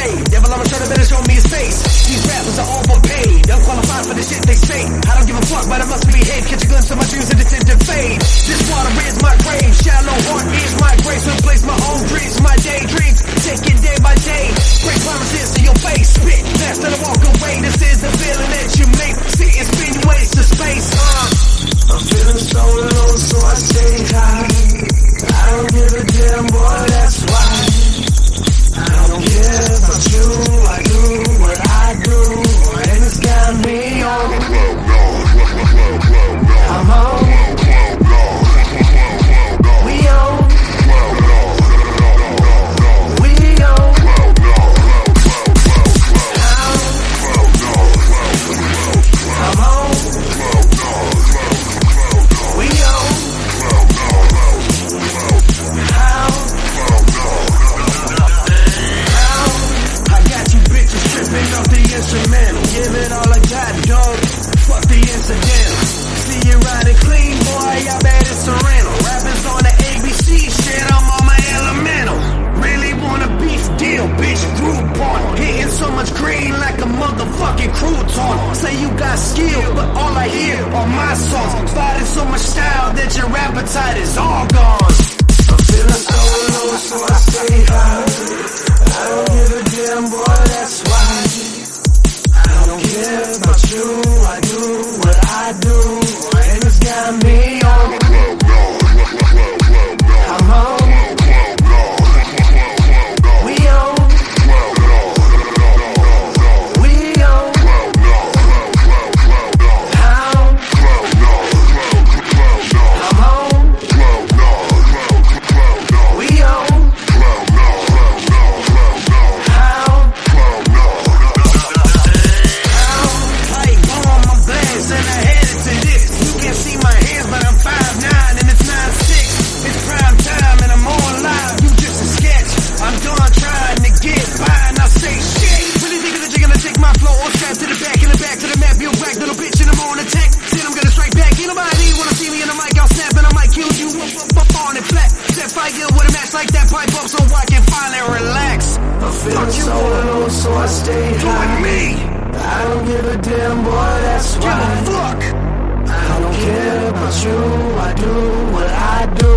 grave. Devil, I'ma try to better show me his face. These rappers are overpaid, unqualified for the shit they say. I don't give a fuck, but I must behave. Catch a glimpse of my dreams and it's to fade. This water is my grave, shallow heart is my grave. So place my own dreams, my daydreams. Take it day by day. Break promises to your face. Spit fast and I walk away. This is the feeling that you make. See, it's been waste to space. I'm feeling so low, so I stay high. I don't give a damn, boy, that's why. I don't care about you, I do what I do. And it's got me on. I'm on. We on. We on. I'm on. We on. I got you bitches tripping off the instrumental. Give it all I got, dog. Fuck the incidental. See you riding clean, boy, I bet it's Sereno. Rappers on the ABC shit, I'm on my elemental. Really want a beef deal, bitch, Groupon. Hitting so much green like a motherfucking crouton. Say you got skill, but all I hear are my songs. Fighting so much style that your appetite is all gone. I'm feeling so low, so I stay high. I don't give a damn, boy, that's why. I don't care about you, I do what I do. And it's got me on. I'm on. We on. We on. How? I'm on. We on. How? Pipe on my blast and I headed to this. You can't see my hands, but I'm 5'9" and it's 9'6". It's prime time and I'm on live. You just a sketch. I'm done trying to get by and I say shit. Really thinking that you're gonna take my flow or strap to the back and the back to the map. You're a black little bitch and I'm on attack. Said I'm gonna strike back. Ain't nobody wanna see me in the mic. I'll snap and I might kill you up on it flat. Set fire with a match like that. Pipe up so I can finally relax. I'm feeling so low, so I stay high. Me. I don't give a damn, boy, that's why. Give a fuck. I don't care about you, I do what I do.